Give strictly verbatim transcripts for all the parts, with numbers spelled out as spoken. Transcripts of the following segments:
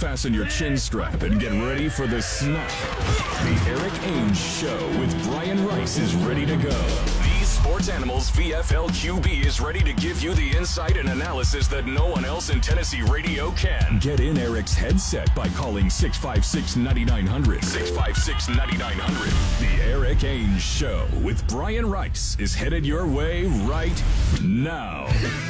fasten your chin strap and get ready for the snap. The Eric Ainge Show with Brian Rice is ready to go. The Sports Animals V F L Q B is ready to give you the insight and analysis that no one else in Tennessee radio can. Get in Eric's headset by calling six five six, nine nine zero zero. six five six, nine nine zero zero. The Eric Ainge Show with Brian Rice is headed your way right now.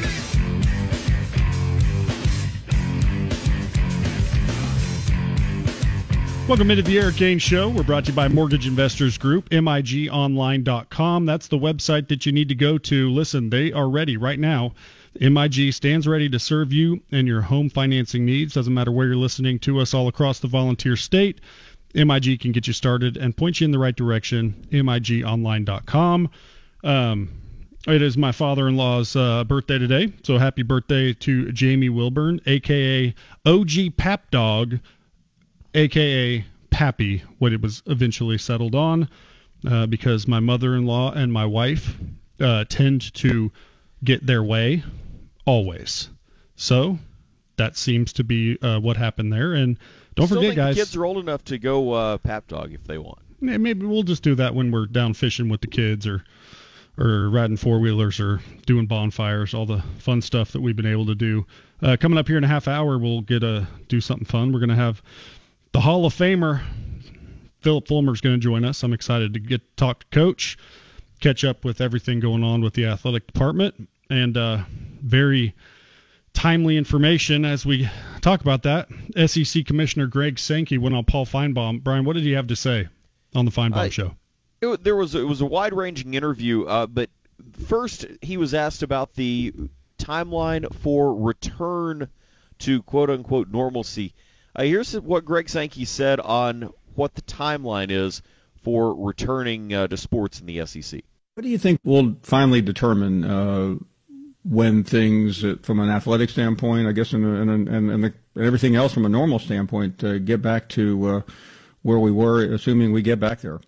Welcome into the Eric Ainge Show. We're brought to you by Mortgage Investors Group, M I G online dot com. That's the website that you need to go to. Listen, they are ready right now. M I G stands ready to serve you and your home financing needs. Doesn't matter where you're listening to us all across the Volunteer State. M I G can get you started and point you in the right direction, M I G online dot com. Um, it is my father-in-law's uh, birthday today, so happy birthday to Jamie Wilburn, a k a. O G Pap Dog, a k a. Pappy, what it was eventually settled on, uh, because my mother-in-law and my wife uh, tend to get their way always. So that seems to be uh, what happened there. And don't Still forget, think guys, the kids are old enough to go uh, Pap Dog if they want. Maybe we'll just do that when we're down fishing with the kids or or riding four-wheelers or doing bonfires, all the fun stuff that we've been able to do. Uh, coming up here in a half hour, we'll get a do something fun. We're going to have the Hall of Famer, Philip Fulmer's going to join us. I'm excited to get to talk to Coach, catch up with everything going on with the athletic department, and uh, very timely information as we talk about that. S E C Commissioner Greg Sankey went on Paul Feinbaum. Brian, what did he have to say on the Feinbaum uh, show? It, there was it was a wide-ranging interview, uh, but first he was asked about the timeline for return to quote-unquote normalcy. Uh, here's what Greg Sankey said on what the timeline is for returning uh, to sports in the S E C. What do you think will finally determine uh, when things, uh, from an athletic standpoint, I guess, and and and, and, the, and everything else from a normal standpoint, uh, get back to uh, where we were, assuming we get back there?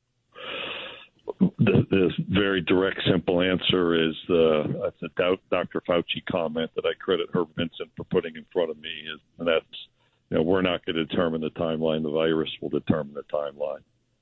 The, the very direct, simple answer is the that's a doubt Doctor Fauci comment that I credit Herb Vincent for putting in front of me, is, and that's, you know, we're not going to determine the timeline. The virus will determine the timeline.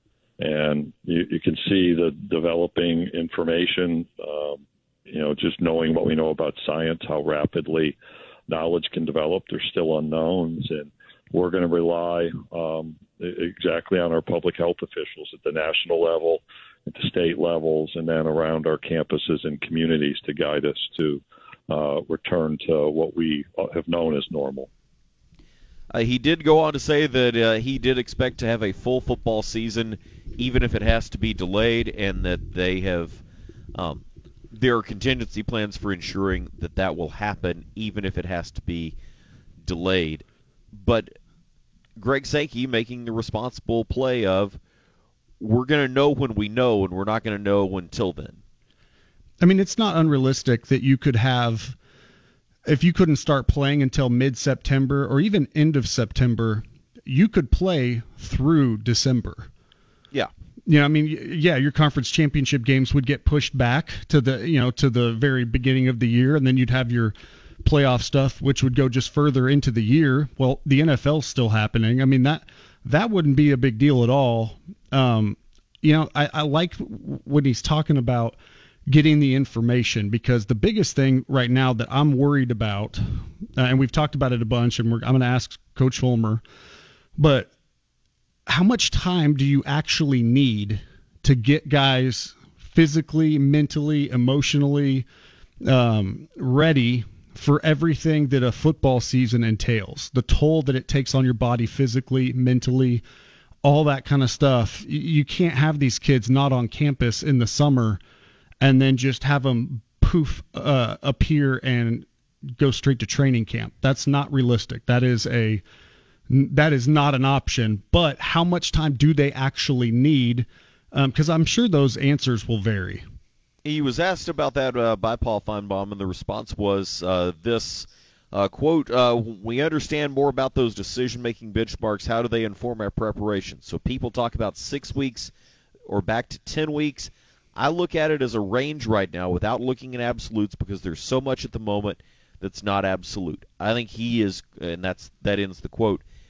And you, you can see the developing information, um, you know, just knowing what we know about science, how rapidly knowledge can develop. There's still unknowns, and we're going to rely um, exactly on our public health officials at the national level, at the state levels, and then around our campuses and communities to guide us to uh, return to what we have known as normal. Uh, he did go on to say that uh, he did expect to have a full football season, even if it has to be delayed, and that they have um, there are contingency plans for ensuring that that will happen, even if it has to be delayed. But Greg Sankey making the responsible play of, we're going to know when we know, and we're not going to know until then. I mean, it's not unrealistic that you could have, if you couldn't start playing until mid-September or even end of September, you could play through December. Yeah. You know, I mean, yeah, your conference championship games would get pushed back to the, you know, to the very beginning of the year, and then you'd have your playoff stuff, which would go just further into the year. Well, the N F L's still happening. I mean, that that wouldn't be a big deal at all. Um, you know, I, I like when he's talking about getting the information, because the biggest thing right now that I'm worried about, uh, and we've talked about it a bunch, and we're, I'm going to ask Coach Fulmer, but how much time do you actually need to get guys physically, mentally, emotionally um, ready for everything that a football season entails? The toll that it takes on your body physically, mentally, all that kind of stuff. You can't have these kids not on campus in the summer and then just have them poof uh, appear and go straight to training camp. That's not realistic. That is a that is not an option. But how much time do they actually need? Because um, I'm sure those answers will vary. He was asked about that uh, by Paul Feinbaum, and the response was uh, this, uh, quote, uh, we understand more about those decision-making benchmarks. How do they inform our preparation? So people talk about six weeks or back to ten weeks. I look at it as a range right now without looking at absolutes, because there's so much at the moment that's not absolute. I think he is, and that's that ends the quote,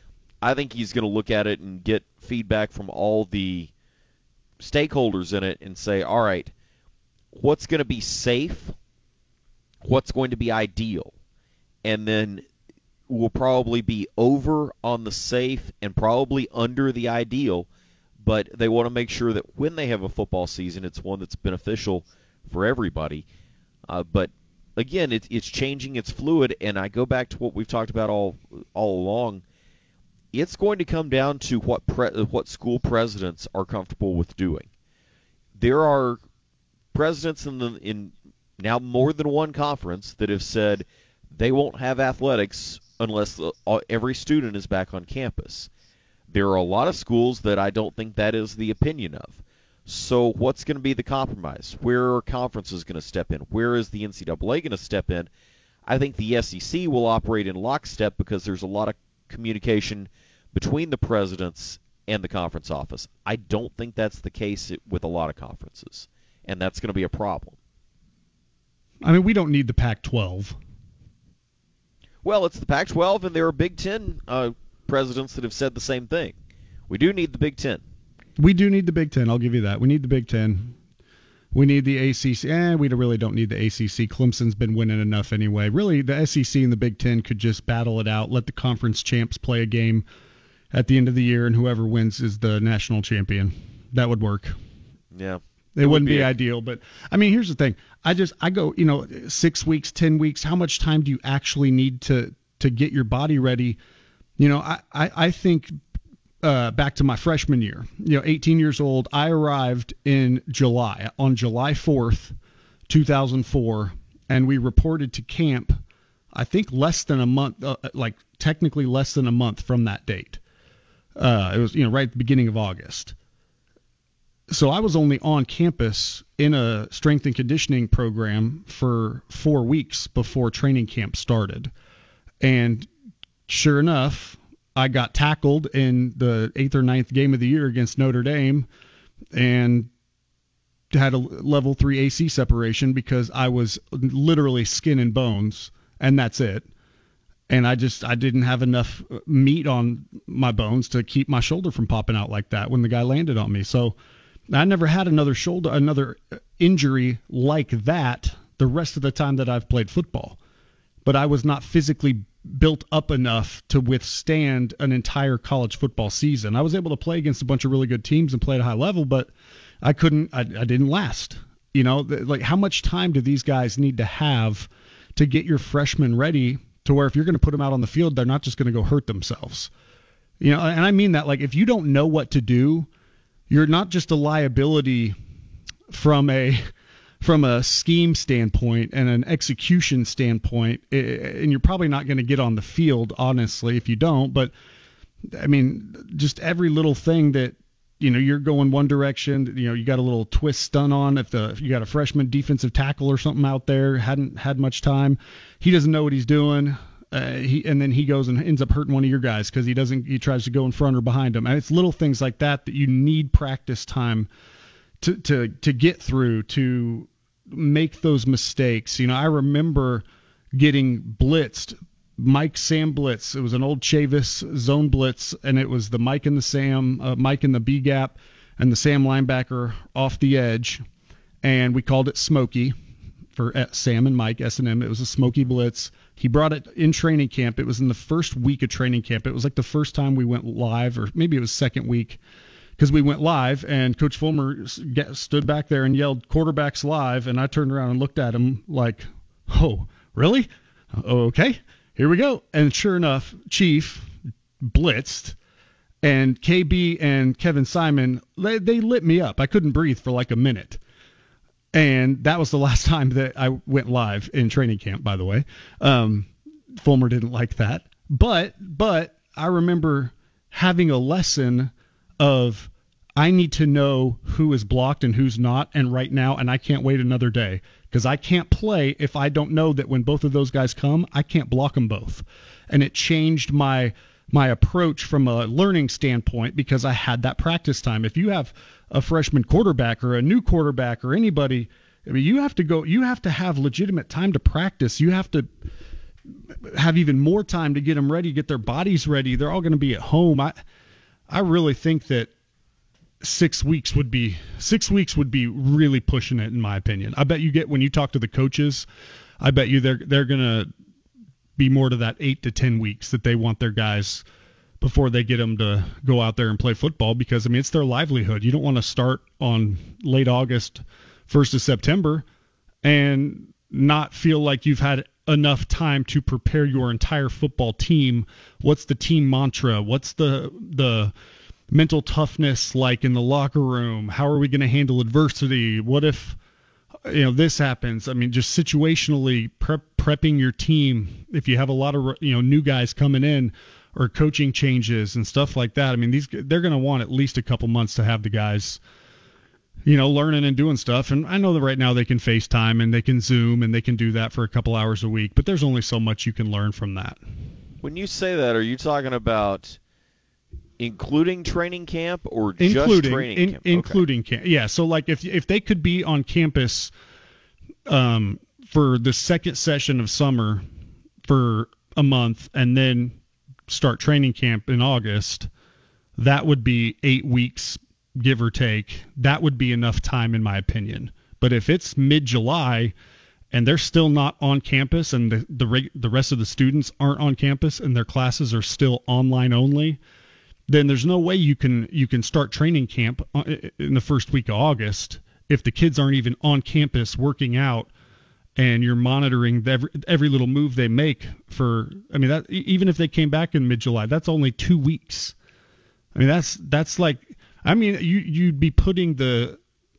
I think he's going to look at it and get feedback from all the stakeholders in it and say, all right, what's going to be safe, what's going to be ideal, and then we'll probably be over on the safe and probably under the ideal, but they want to make sure that when they have a football season, it's one that's beneficial for everybody. Uh, but again, it, it's changing, it's fluid, and I go back to what we've talked about all all along. It's going to come down to what pre, what school presidents are comfortable with doing. There are presidents in the in now more than one conference that have said they won't have athletics unless the, every student is back on campus. There are a lot of schools that I don't think that is the opinion of. So what's going to be the compromise? Where are conferences going to step in? Where is the N C double A going to step in? I think the S E C will operate in lockstep because there's a lot of communication between the presidents and the conference office. I don't think that's the case with a lot of conferences, and that's going to be a problem. I mean, we don't need the Pac twelve. Well, it's the Pac twelve, and there are Big Ten uh, presidents that have said the same thing. We do need the Big Ten. We do need the Big Ten. I'll give you that. We need the Big Ten. We need the A C C. Eh, we really don't need the A C C. Clemson's been winning enough anyway. Really, the S E C and the Big Ten could just battle it out, let the conference champs play a game at the end of the year, and whoever wins is the national champion. That would work. Yeah. It, it wouldn't be, be ideal, but I mean, here's the thing. I just I go, you know, six weeks, ten weeks. How much time do you actually need to to get your body ready? You know, I I, I think uh, back to my freshman year. You know, eighteen years old. I arrived in July on July fourth, two thousand four, and we reported to camp. I think less than a month, uh, like technically less than a month from that date. Uh, it was you know right at the beginning of August. So I was only on campus in a strength and conditioning program for four weeks before training camp started. And sure enough, I got tackled in the eighth or ninth game of the year against Notre Dame and had a level three A C separation because I was literally skin and bones, and that's it. And I just I didn't have enough meat on my bones to keep my shoulder from popping out like that when the guy landed on me. So I never had another shoulder, another injury like that the rest of the time that I've played football. But I was not physically built up enough to withstand an entire college football season. I was able to play against a bunch of really good teams and play at a high level, but I couldn't, I, I didn't last. You know, like how much time do these guys need to have to get your freshmen ready to where if you're going to put them out on the field, they're not just going to go hurt themselves. You know, and I mean that, like if you don't know what to do, you're not just a liability from a from a scheme standpoint and an execution standpoint, and you're probably not going to get on the field, honestly, if you don't. But, I mean, just every little thing that, you know, you're going one direction, you know, you got a little twist stun on. If the if you got a freshman defensive tackle or something out there, hadn't had much time, he doesn't know what he's doing. Uh, he and then he goes and ends up hurting one of your guys because he doesn't. He tries to go in front or behind him, and it's little things like that that you need practice time to to to get through to make those mistakes. You know, I remember getting blitzed, Mike Sam blitz. It was an old Chavis zone blitz, and it was the Mike and the Sam, uh, Mike and the B gap, and the Sam linebacker off the edge, and we called it Smokey for Sam and Mike S and M. It was a Smokey blitz. He brought it in training camp. It was in the first week of training camp. It was like the first time we went live, or maybe it was second week, because we went live, and Coach Fulmer stood back there and yelled, "Quarterbacks live," and I turned around and looked at him like, "Oh, really? Okay, here we go." And sure enough, Chief blitzed, and K B and Kevin Simon, they, they lit me up. I couldn't breathe for like a minute. And that was the last time that I went live in training camp, by the way. Um, Fulmer didn't like that. But but I remember having a lesson of I need to know who is blocked and who's not, and right now, and I can't wait another day. Because I can't play if I don't know that when both of those guys come, I can't block them both. And it changed my my approach from a learning standpoint because I had that practice time. If you have a freshman quarterback or a new quarterback or anybody, I mean, you have to go, you have to have legitimate time to practice. You have to have even more time to get them ready, get their bodies ready. They're all going to be at home. I I really think that six weeks would be six weeks would be really pushing it, in my opinion. I bet you get when you talk to the coaches, I bet you they're they're going to be more to that eight to ten weeks that they want their guys before they get them to go out there and play football, because I mean it's their livelihood. You don't want to start on late August, first of September, and not feel like you've had enough time to prepare your entire football team. What's the team mantra? What's the the mental toughness like in the locker room? How are we going to handle adversity? What if you know this happens? I mean, just situationally prep, prepping your team. If you have a lot of you know new guys coming in or coaching changes and stuff like that, I mean, these they're going to want at least a couple months to have the guys, you know, learning and doing stuff. And I know that right now they can FaceTime and they can Zoom and they can do that for a couple hours a week, but there's only so much you can learn from that. When you say that, are you talking about including training camp or including, just training in, camp? Including okay. camp. Yeah. So like if if they could be on campus um, for the second session of summer for a month and then start training camp in August, that would be eight weeks, give or take. That would be enough time, in my opinion. But if it's mid-July and they're still not on campus and the the, the rest of the students aren't on campus and their classes are still online only, then there's no way you can you can start training camp in the first week of August if the kids aren't even on campus working out and you're monitoring every, every little move they make for, I mean, that even if they came back in mid-July, that's only two weeks. I mean, that's that's like, I mean, you, you'd be putting the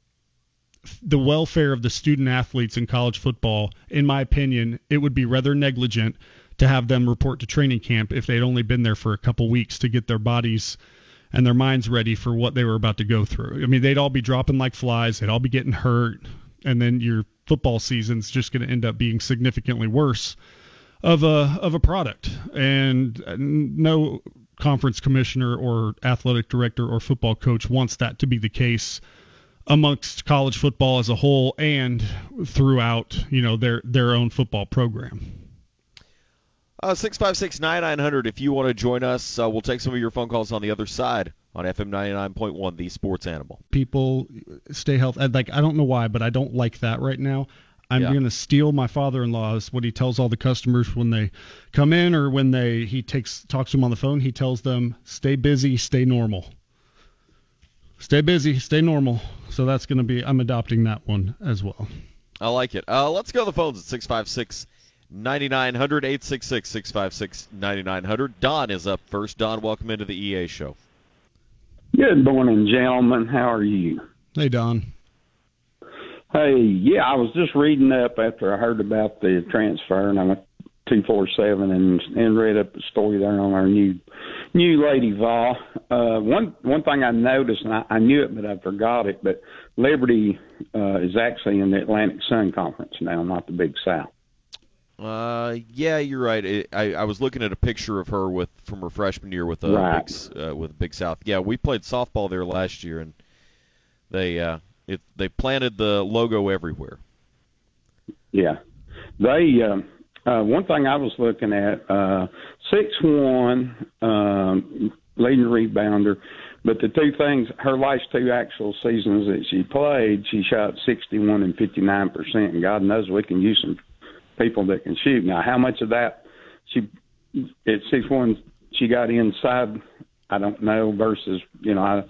the welfare of the student athletes in college football, in my opinion, it would be rather negligent to have them report to training camp if they'd only been there for a couple weeks to get their bodies and their minds ready for what they were about to go through. I mean, they'd all be dropping like flies. They'd all be getting hurt. And then your football season's just going to end up being significantly worse of a of a product. And no conference commissioner or athletic director or football coach wants that to be the case amongst college football as a whole and throughout, you know, their their own football program. Uh, six five six, nine nine hundred if you want to join us. Uh, we'll take some of your phone calls on the other side on F M ninety-nine point one, the Sports Animal. People stay healthy. Like, I don't know why, but I don't like that right now. I'm yeah. going to steal my father-in-law's, what he tells all the customers when they come in or when they he takes talks to them on the phone. He tells them, stay busy, stay normal. Stay busy, stay normal. So that's going to be, I'm adopting that one as well. I like it. Uh, let's go to the phones at six five six, nine nine hundred, eight six six, six five six, nine nine hundred. Don is up first. Don, welcome into the E A show. Good morning, gentlemen. How are you? Hey, Don. Hey, yeah, I was just reading up after I heard about the transfer, and I went two forty-seven and and read up a story there on our new new Lady Vol. Uh, one one thing I noticed, and I, I knew it, but I forgot it, but Liberty uh, is actually in the Atlantic Sun Conference now, not the Big South. Uh, yeah, you're right. It, I, I was looking at a picture of her with from her freshman year with a right. big, uh, with Big South. Yeah, we played softball there last year, and they uh, it they planted the logo everywhere. Yeah, they. Uh, uh, one thing I was looking at, uh, six one, um, leading rebounder, but the two things, her last two actual seasons that she played, she shot sixty-one and fifty-nine percent, and God knows we can use some people that can shoot. Now, how much of that she at six one she got inside, I don't know, versus, you know, I,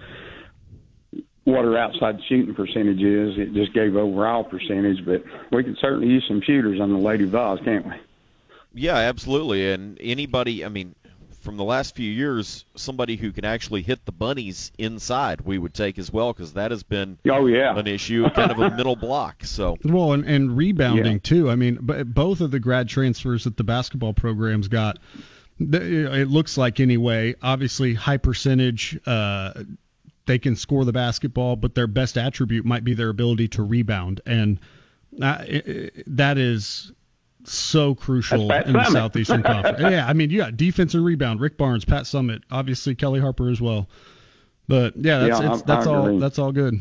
what her outside shooting percentage is. It just gave overall percentage, but we can certainly use some shooters on the Lady Vols, can't we? Yeah, absolutely. And anybody, I mean, from the last few years, somebody who can actually hit the bunnies inside we would take as well, because that has been oh, yeah. an issue, kind of a middle block. So well, and, and rebounding yeah. too. I mean, b- both of the grad transfers that the basketball programs got, it looks like anyway, obviously high percentage, uh, they can score the basketball, but their best attribute might be their ability to rebound. And uh, it, it, that is so crucial in the Southeastern Conference. Yeah, I mean, you got defense and rebound. Rick Barnes, Pat Summitt, obviously Kelly Harper as well. But yeah, that's yeah, it's, that's all that's all good.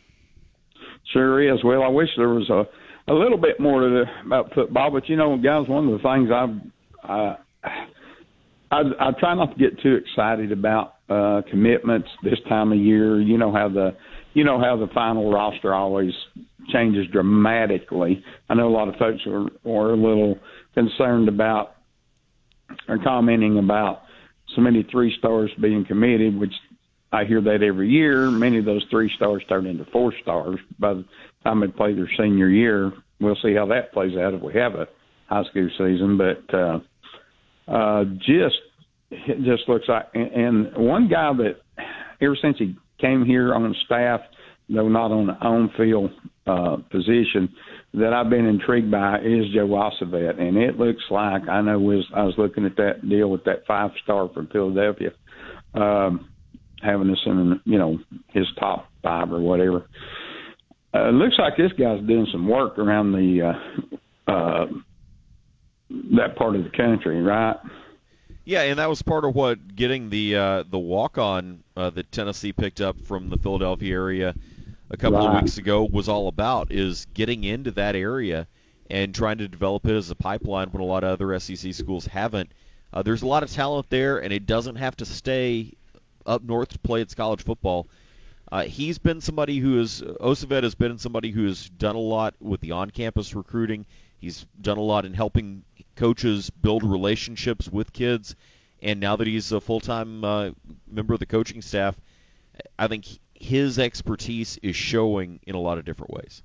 Sure is. Well, I wish there was a a little bit more to the, about football, but you know, guys, one of the things I've I, I I try not to get too excited about uh, commitments this time of year. You know how the you know how the final roster always changes dramatically. I know a lot of folks are, are a little concerned about or commenting about so many three stars being committed, which I hear that every year. Many of those three stars turn into four stars by the time they play their senior year. We'll see how that plays out if we have a high school season. But uh, uh, just it just looks like, and one guy that ever since he came here on staff, though not on the on-field uh, position, that I've been intrigued by is Joe Ossovet. And it looks like, I know was, I was looking at that deal with that five-star from Philadelphia, um, having us in, you know, his top five or whatever. Uh, it looks like this guy's doing some work around the uh, uh, that part of the country, right? Yeah, and that was part of what getting the uh, the walk-on uh, that Tennessee picked up from the Philadelphia area a couple right. of weeks ago was all about, is getting into that area and trying to develop it as a pipeline when a lot of other S E C schools haven't. Uh, there's a lot of talent there, and it doesn't have to stay up north to play its college football. Uh, he's been somebody who is, Ossovet has been somebody who has done a lot with the on-campus recruiting. He's done a lot in helping coaches build relationships with kids, and now that he's a full-time uh, member of the coaching staff, I think his expertise is showing in a lot of different ways.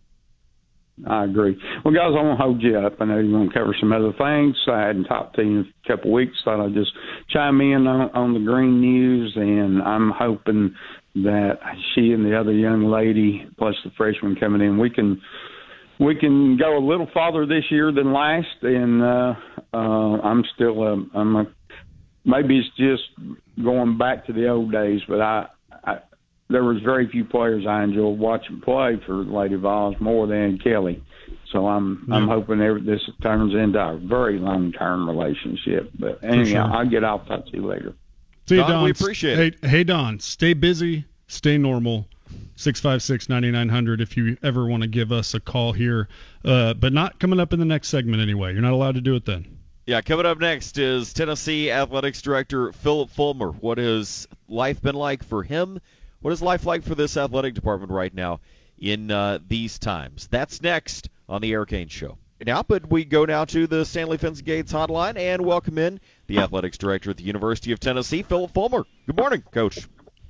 I agree. Well, guys, I won't hold you up. I know you're going to cover some other things. I hadn't talked to you in a couple of weeks. Thought I'd just chime in on, on the Green News, and I'm hoping that she and the other young lady, plus the freshman coming in, we can we can go a little farther this year than last. And uh, uh, I'm still a, I'm a, maybe it's just going back to the old days, but I. I There was very few players I enjoyed watching play for Lady Vols more than Kelly. So I'm yeah. I'm hoping every, this turns into a very long-term relationship. But anyhow, sure. I'll get off. Talk to you later. See you, Don, Don. We appreciate hey, it. Hey, Don, stay busy, stay normal. six five six, nine nine zero zero if you ever want to give us a call here. Uh, but not coming up in the next segment anyway. You're not allowed to do it then. Yeah, coming up next is Tennessee Athletics Director Phillip Fulmer. What has life been like for him? What is life like for this athletic department right now in uh, these times? That's next on the Eric Ainge Show. Now, but we go now to the Stanley Fence Gates hotline and welcome in the athletics director at the University of Tennessee, Phillip Fulmer. Good morning, Coach.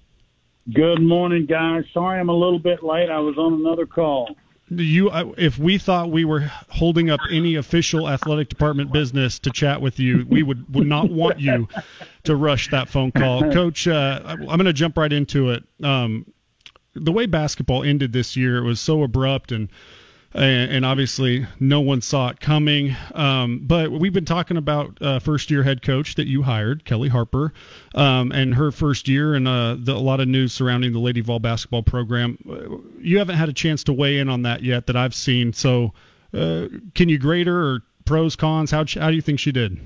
Good morning, guys. Sorry I'm a little bit late. I was on another call. You, if we thought we were holding up any official athletic department business to chat with you, we would, would not want you to rush that phone call. Coach, uh, I'm going to jump right into it. Um, the way basketball ended this year, it was so abrupt and and, and obviously no one saw it coming. Um, but we've been talking about uh, first-year head coach that you hired, Kelly Harper, um, and her first year and uh, the, a lot of news surrounding the Lady Vol basketball program. You haven't had a chance to weigh in on that yet that I've seen. So uh, can you grade her or pros, cons? How, how do you think she did?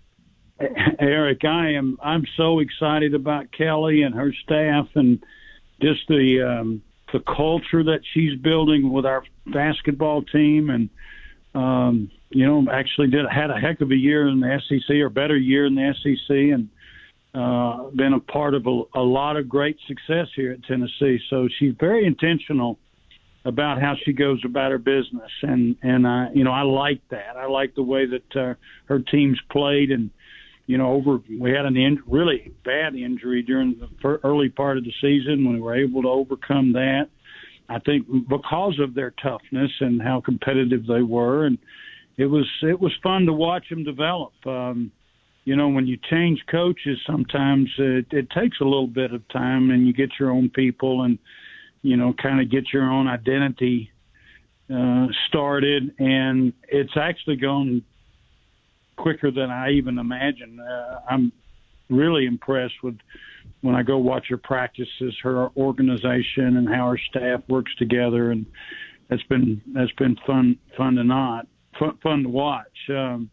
Eric, I am I'm so excited about Kelly and her staff and just the um, the culture that she's building with our basketball team, and um, you know, actually did had a heck of a year in the S E C, or better year in the S E C, and uh, been a part of a, a lot of great success here at Tennessee. So she's very intentional about how she goes about her business, and and I you know I like that. I like the way that uh, her teams played, and you know, over we had an in, really bad injury during the fir- early part of the season. We were able to overcome that, I think, because of their toughness and how competitive they were. And it was it was fun to watch them develop. Um, you know, when you change coaches, sometimes it, it takes a little bit of time, and you get your own people, and you know, kind of get your own identity uh, started. And it's actually gone quicker than I even imagined. Uh, I'm really impressed with when I go watch her practices, her organization, and how her staff works together, and that's been that's been fun fun to not fun, fun to watch. Um,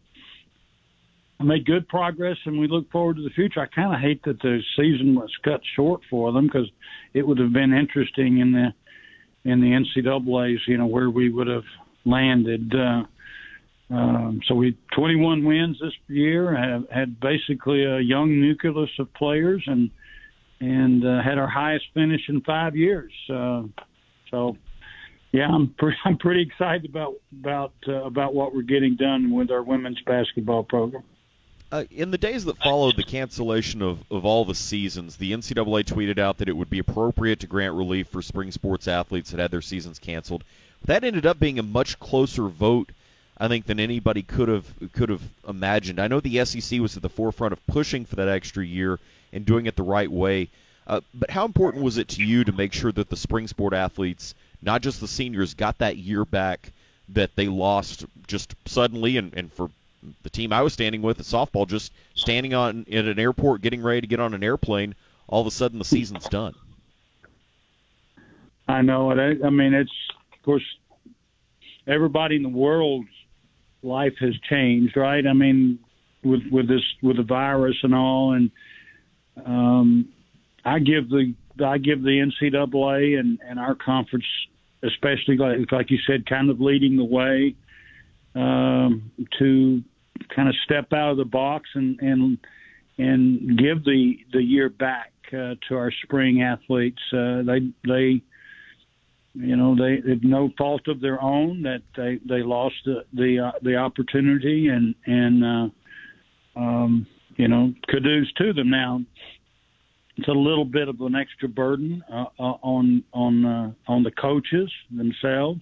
I made good progress, and we look forward to the future. I kind of hate that the season was cut short for them, because it would have been interesting in the in the N C double A's, you know, where we would have landed. Uh, Um, so we twenty-one wins this year, have had basically a young nucleus of players, and and uh, had our highest finish in five years. Uh, so, yeah, I'm pretty, I'm pretty excited about about uh, about what we're getting done with our women's basketball program. Uh, in the days that followed the cancellation of, of all the seasons, the N C double A tweeted out that it would be appropriate to grant relief for spring sports athletes that had their seasons canceled. That ended up being a much closer vote, I think, than anybody could have could have imagined. I know the S E C was at the forefront of pushing for that extra year and doing it the right way. Uh, but how important was it to you to make sure that the spring sport athletes, not just the seniors, got that year back that they lost just suddenly, and, and for the team I was standing with, the softball, just standing on at an airport, getting ready to get on an airplane, all of a sudden the season's done. I know it. I mean, it's, of course, everybody in the world's life has changed, right? I mean, with with this with the virus and all, and um, I give the I give the N C double A and, and our conference, especially like, like you said, kind of leading the way um, to kind of step out of the box and and and give the the year back uh, to our spring athletes. Uh, they they. You know, they it's no fault of their own that they, they lost the the, uh, the opportunity, and and uh, um, you know, kudos to them. Now, it's a little bit of an extra burden uh, uh, on on uh, on the coaches themselves.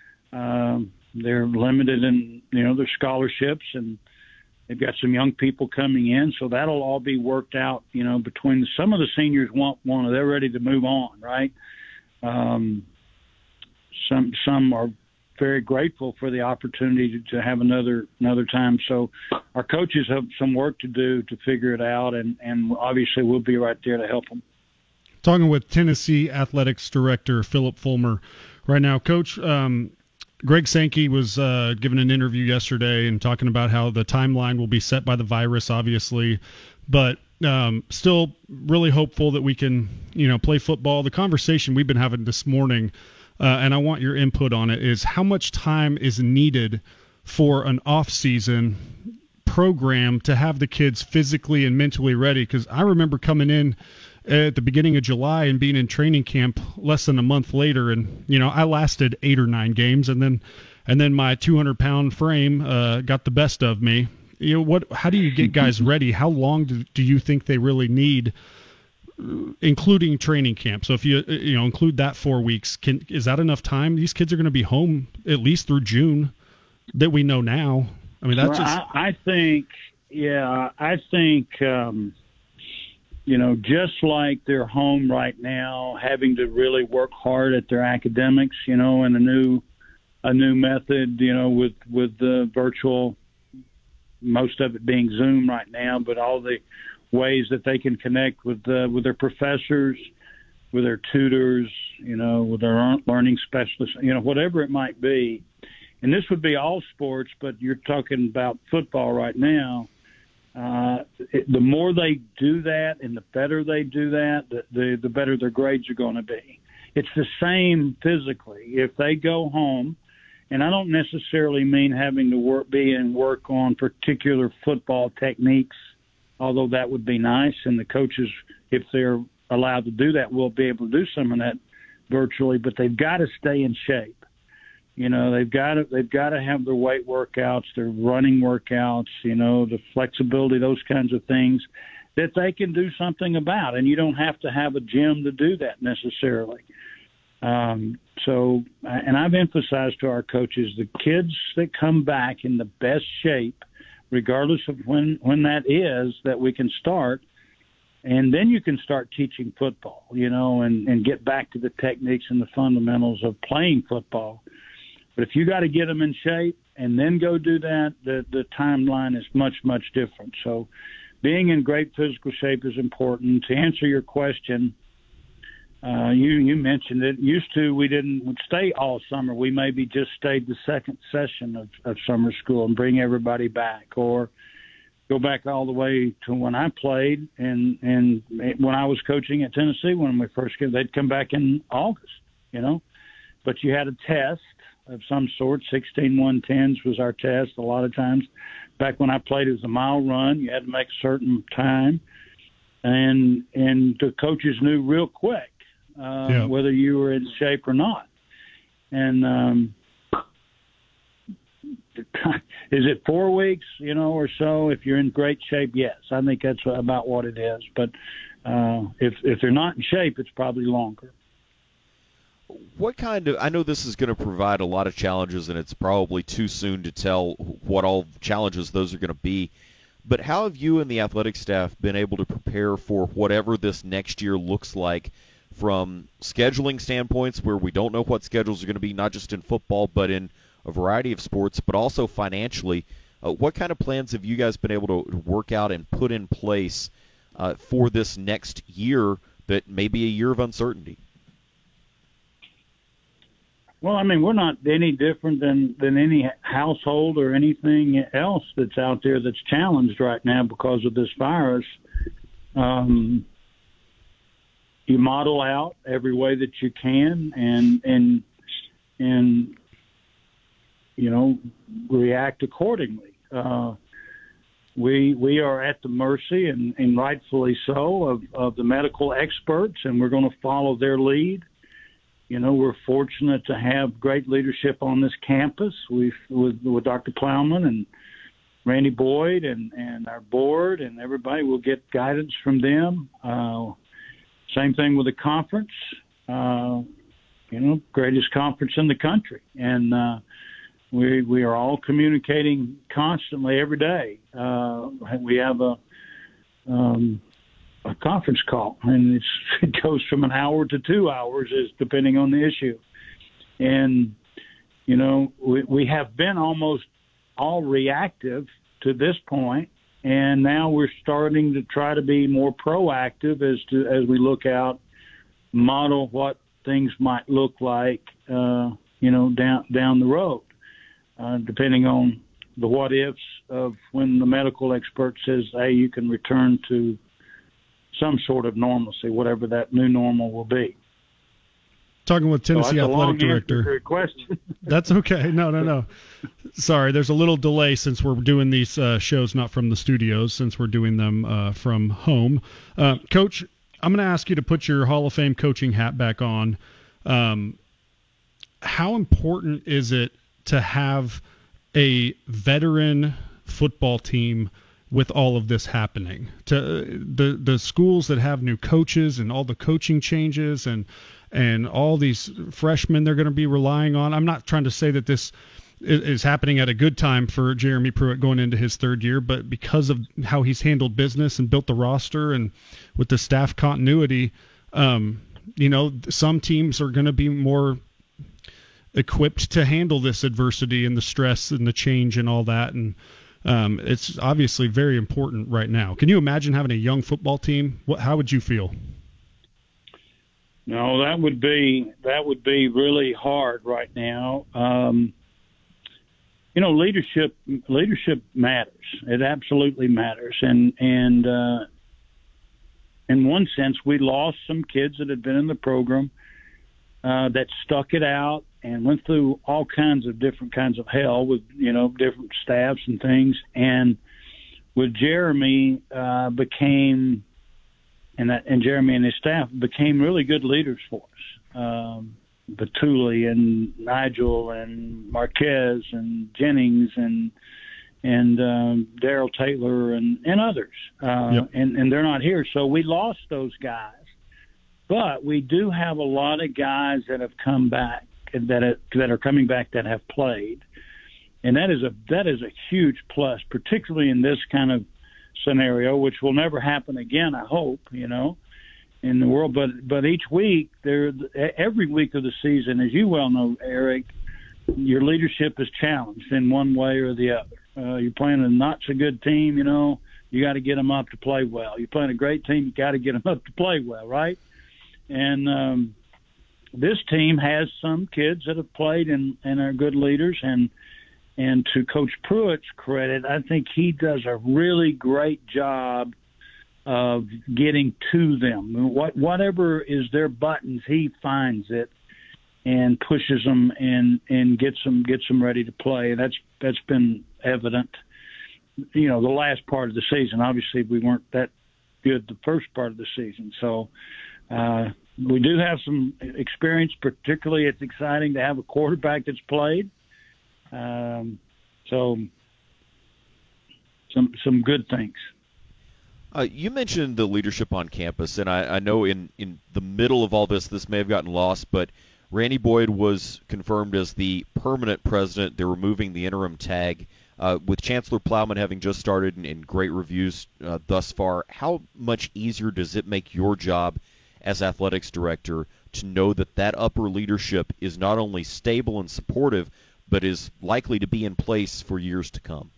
Um, they're limited in you know their scholarships, and they've got some young people coming in, so that'll all be worked out. You know, between some of the seniors want want they're ready to move on, right? Um, Some some are very grateful for the opportunity to, to have another another time. So our coaches have some work to do to figure it out, and, and obviously we'll be right there to help them. Talking with Tennessee Athletics Director Philip Fulmer right now. Coach, um, Greg Sankey was uh, giving an interview yesterday and talking about how the timeline will be set by the virus, obviously, but um, still really hopeful that we can, you know, play football. The conversation we've been having this morning, Uh, and I want your input on it, is how much time is needed for an off-season program to have the kids physically and mentally ready? Because I remember coming in at the beginning of July and being in training camp less than a month later, and you know I lasted eight or nine games, and then and then my two hundred pound frame uh, got the best of me. You know what? How do you get guys ready? How long do, do you think they really need? Including training camp. So if you you know include that four weeks, can is that enough time? These kids are going to be home at least through June that we know now. I mean, that's well, just... I, I think, yeah, I think, um, you know, just like they're home right now, having to really work hard at their academics, you know, and a new a new method, you know, with with the virtual, most of it being Zoom right now, but all the ways that they can connect with uh, with their professors, with their tutors, you know, with their learning specialists, you know, whatever it might be. And this would be all sports, but you're talking about football right now. Uh, it, the more they do that and the better they do that, the, the, the better their grades are going to be. It's the same physically. If they go home, and I don't necessarily mean having to work, be and work on particular football techniques, although that would be nice, and the coaches, if they're allowed to do that, will be able to do some of that virtually. But they've got to stay in shape. You know, they've got to they've got to have their weight workouts, their running workouts, you know, the flexibility, those kinds of things that they can do something about. And you don't have to have a gym to do that necessarily. Um, so, and I've emphasized to our coaches, the kids that come back in the best shape, regardless of when, when that is, that we can start. And then you can start teaching football, you know, and, and get back to the techniques and the fundamentals of playing football. But if you got to get them in shape and then go do that, the, the timeline is much, much different. So being in great physical shape is important. To answer your question, uh, you, you mentioned it. Used to, we didn't stay all summer. We maybe just stayed the second session of, of summer school and bring everybody back, or go back all the way to when I played and, and when I was coaching at Tennessee when we first came, they'd come back in August, you know. But you had a test of some sort. sixteen one tens was our test a lot of times. Back when I played, it was a mile run. You had to make a certain time. And and the coaches knew real quick uh, yeah. whether you were in shape or not. And um, is it four weeks, you know, or so? If you're in great shape, yes. I think that's about what it is. But uh, if if they're not in shape, it's probably longer. What kind of – I know this is going to provide a lot of challenges, and it's probably too soon to tell what all challenges those are going to be. But how have you and the athletic staff been able to prepare for whatever this next year looks like from scheduling standpoints, where we don't know what schedules are going to be, not just in football but in a variety of sports, but also financially? Uh, what kind of plans have you guys been able to work out and put in place uh, for this next year that may be a year of uncertainty? Well, I mean, we're not any different than, than any household or anything else that's out there that's challenged right now because of this virus. Um, you model out every way that you can and, and, and, you know, react accordingly. Uh, we, we are at the mercy, and, and rightfully so, of, of the medical experts, and we're going to follow their lead. You know, we're fortunate to have great leadership on this campus. We've with, with Doctor Plowman and Randy Boyd and, and our board and everybody. We'll get guidance from them. Uh, same thing with the conference. Uh, you know, greatest conference in the country, and uh, we we are all communicating constantly every day. Uh, we have a um, a conference call, and it's, it goes from an hour to two hours, is depending on the issue. And, you know, we, we have been almost all reactive to this point, and now we're starting to try to be more proactive as to as we look out, model what things might look like, uh, you know, down down the road, uh, depending on the what ifs of when the medical expert says, hey, you can return to some sort of normalcy, whatever that new normal will be. Talking with Tennessee so Athletic Director. That's okay. No, no, no. Sorry, there's a little delay since we're doing these uh, shows not from the studios, since we're doing them uh, from home. Uh, Coach, I'm going to ask you to put your Hall of Fame coaching hat back on. Um, how important is it to have a veteran football team with all of this happening, to the the schools that have new coaches and all the coaching changes and and all these freshmen they're going to be relying on? I'm not trying to say that this is happening at a good time for Jeremy Pruitt going into his third year, but because of how he's handled business and built the roster and with the staff continuity, um, you know, some teams are going to be more equipped to handle this adversity and the stress and the change and all that. And Um, it's obviously very important right now. Can you imagine having a young football team? What, how would you feel? No, that would be that would be really hard right now. Um, you know, leadership leadership matters. It absolutely matters. And and uh, in one sense, we lost some kids that had been in the program uh, that stuck it out and went through all kinds of different kinds of hell with, you know, different staffs and things. And with Jeremy uh, became, and that, and Jeremy and his staff became really good leaders for us. Um, Batuli and Nigel and Marquez and Jennings and and um, Daryl Taylor and, and others. Uh, yep. and, and they're not here. So we lost those guys. But we do have a lot of guys that have come back, that are, that are coming back that have played. And that is a that is a huge plus, particularly in this kind of scenario, which will never happen again, I hope, you know, in the world. But but each week, there every week of the season, as you well know, Eric, your leadership is challenged in one way or the other. Uh, you're playing a not so good team, you know, you got to get them up to play well. You're playing a great team, you got to get them up to play well, right? And um, this team has some kids that have played and, and are good leaders. And and to Coach Pruitt's credit, I think he does a really great job of getting to them. What, whatever is their buttons, he finds it. and pushes them and, and gets them gets them ready to play. That's that's been evident. You know, the last part of the season. Obviously, we weren't that good the first part of the season. So uh, we do have some experience. Particularly, it's exciting to have a quarterback that's played. Um, so some some good things. Uh, you mentioned the leadership on campus, and I, I know in, in the middle of all this, this may have gotten lost, but Randy Boyd was confirmed as the permanent president. They're removing the interim tag. Uh, with Chancellor Plowman having just started and, and great reviews uh, thus far, how much easier does it make your job as athletics director to know that that upper leadership is not only stable and supportive, but is likely to be in place for years to come?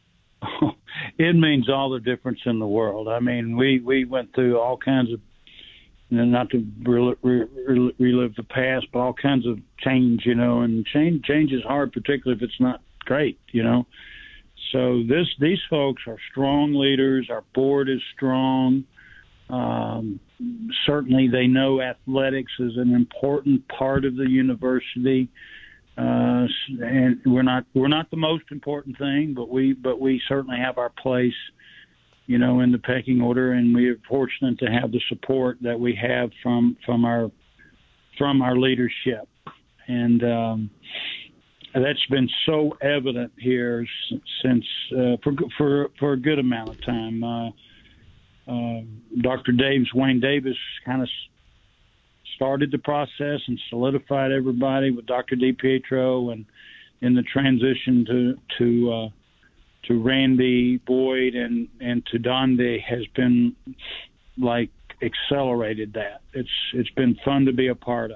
It means all the difference in the world. I mean, we, we went through all kinds of, you know, not to re- re- relive the past, but all kinds of change, you know, and change change is hard, particularly if it's not great, you know. So this these folks are strong leaders. Our board is strong. Um, certainly they know athletics is an important part of the university. Uh, and we're not we're not the most important thing, but we but we certainly have our place, you know, in the pecking order, and we are fortunate to have the support that we have from from our from our leadership, and um, that's been so evident here since uh, for for for a good amount of time. Uh, uh, Doctor Davis, Wayne Davis, kind of started the process and solidified everybody with Doctor DiPietro, and in the transition to to uh, to Randy Boyd and and to Donde has been like accelerated that. It's it's been fun to be a part of.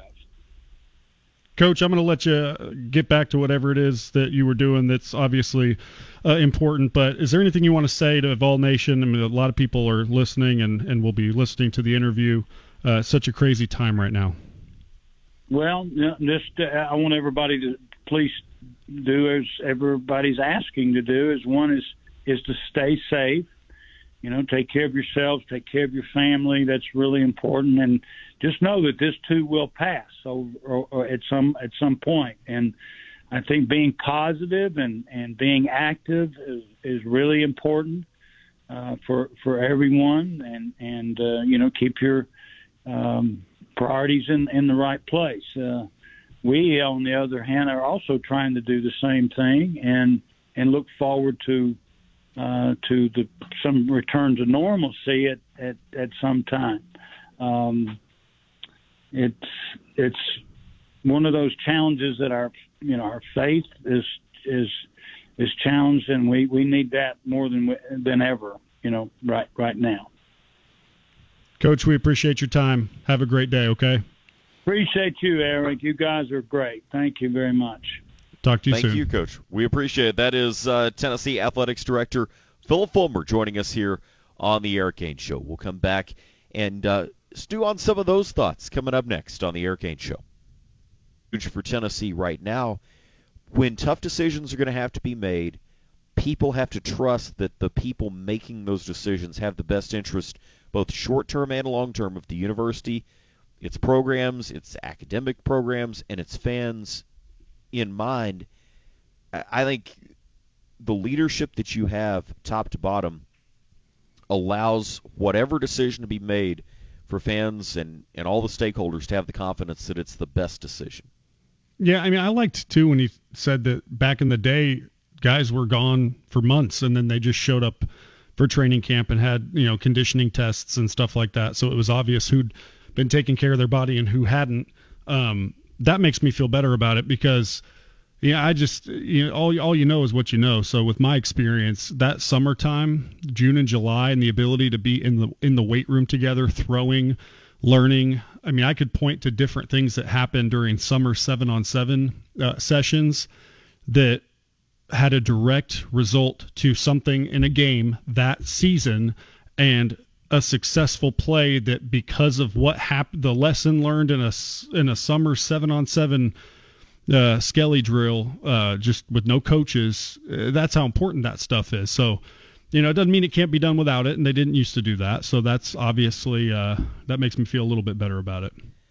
Coach, I'm going to let you get back to whatever it is that you were doing that's obviously uh, important, but is there anything you want to say to Vol Nation? I mean, a lot of people are listening and, and will be listening to the interview. Uh, such a crazy time right now. Well, just uh, I want everybody to please do as everybody's asking to do. Is one is is to stay safe. You know, take care of yourselves, take care of your family. That's really important, and just know that this too will pass. So, or, or at some at some point, and I think being positive and, and being active is is really important uh, for for everyone, and and uh, you know, keep your Um, priorities in, in the right place. Uh, we, on the other hand, are also trying to do the same thing and and look forward to uh, to the some return to normalcy at, at, at some time. Um, it's it's one of those challenges that our you know our faith is is is challenged, and we, we need that more than than ever. You know, right right now. Coach, we appreciate your time. Have a great day, okay? Appreciate you, Eric. You guys are great. Thank you very much. Talk to you Thank soon. Thank you, Coach. We appreciate it. That is uh, Tennessee Athletics Director Philip Fulmer joining us here on the Eric Ainge Show. We'll come back and uh, stew on some of those thoughts coming up next on the Eric Ainge Show. For Tennessee right now, when tough decisions are going to have to be made, people have to trust that the people making those decisions have the best interest, both short-term and long-term, of the university, its programs, its academic programs, and its fans in mind. I think the leadership that you have, top to bottom, allows whatever decision to be made for fans and, and all the stakeholders to have the confidence that it's the best decision. Yeah, I mean, I liked, too, when he said that back in the day, guys were gone for months, and then they just showed up for training camp and had, you know, conditioning tests and stuff like that. So it was obvious who'd been taking care of their body and who hadn't. Um, that makes me feel better about it because, yeah, I just, you know, all, all you know is what you know. So with my experience, that summertime, June and July, and the ability to be in the in the weight room together, throwing, learning. I mean, I could point to different things that happened during summer seven on seven uh, sessions that had a direct result to something in a game that season, and a successful play that because of what happened, the lesson learned in a in a summer seven on seven uh, Skelly drill, uh, just with no coaches. Uh, that's how important that stuff is. So, you know, it doesn't mean it can't be done without it, and they didn't used to do that. So that's obviously uh, that makes me feel a little bit better about it.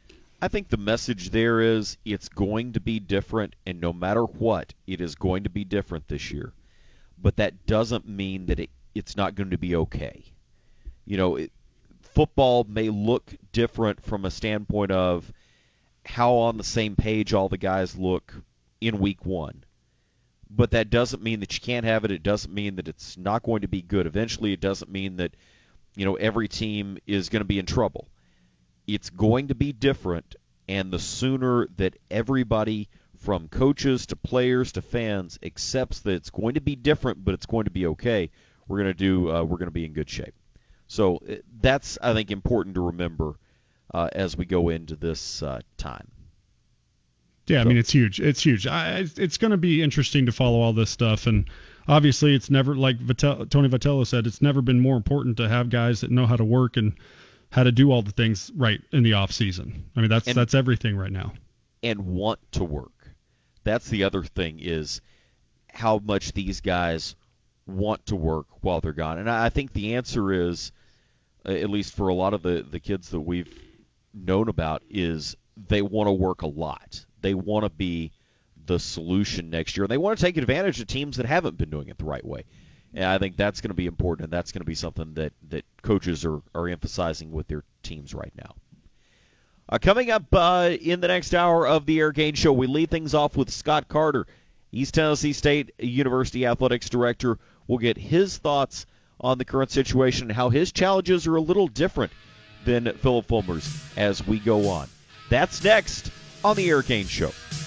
I think the message there is it's going to be different, and no matter what, it is going to be different this year. But that doesn't mean that it, it's not going to be okay. You know, it, football may look different from a standpoint of how on the same page all the guys look in week one. But that doesn't mean that you can't have it. It doesn't mean that it's not going to be good eventually. It doesn't mean that, you know, every team is going to be in trouble. It's going to be different, and the sooner that everybody from coaches to players to fans accepts that it's going to be different, but it's going to be okay, we're going to do. Uh, we're going to be in good shape. So that's, I think, important to remember uh, as we go into this uh, time. Yeah, I so. mean, it's huge. It's huge. I, it's going to be interesting to follow all this stuff, and obviously, it's never, like Vitel, Tony Vitello said, it's never been more important to have guys that know how to work and how to do all the things right in the off season. I mean, that's and, that's everything right now. And want to work. That's the other thing, is how much these guys want to work while they're gone. And I think the answer is, at least for a lot of the, the kids that we've known about, is they want to work a lot. They want to be the solution next year. And they want to take advantage of teams that haven't been doing it the right way. And I think that's going to be important, and that's going to be something that, that coaches are, are emphasizing with their teams right now. Uh, coming up uh, in the next hour of the Eric Ainge Show, we lead things off with Scott Carter, East Tennessee State University Athletics Director. We'll get his thoughts on the current situation and how his challenges are a little different than Philip Fulmer's as we go on. That's next on the Eric Ainge Show.